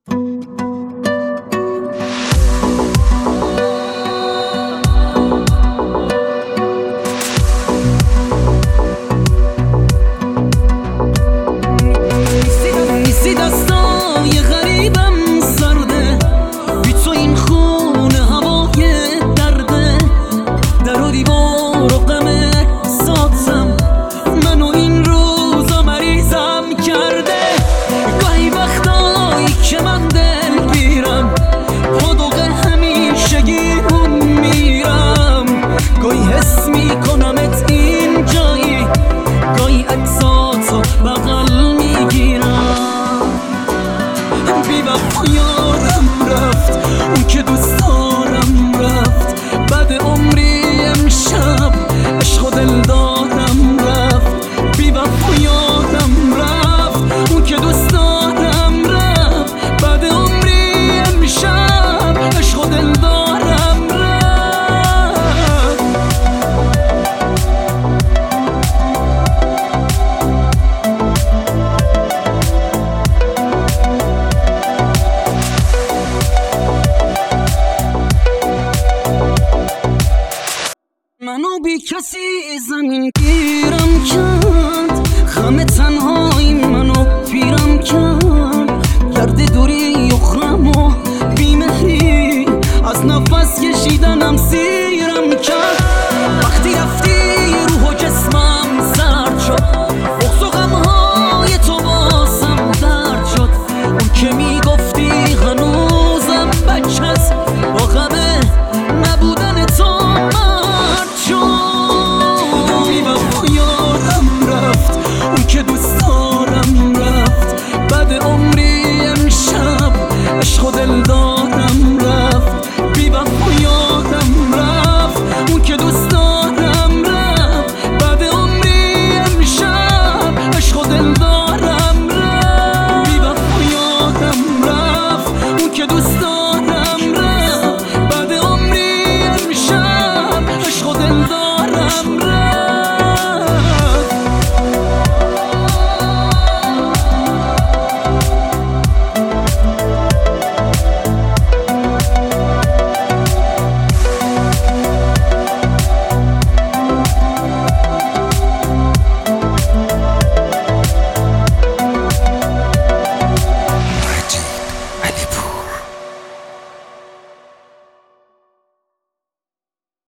یادم رفت اون که دوست دارم رفت، بعد عمری امشب عشق و دلدارم رفت. بی وفا یادم رفت اون که دوست دارم رفت، بعد عمری امشب عشق و دلدارم رفت. منو بی کسی زمین گیرم کرد، غم تنهایی منو پیرم کرد. گرد دوری اخرم و بیمهری از نفس کشیدنم سیرم کرد. وقتی رفتی روح و جسمم سرد شد، بغض و غمهای تو بازم درد شد. اون که میگفتی هنوزم بچه‌ست با غمه نبوده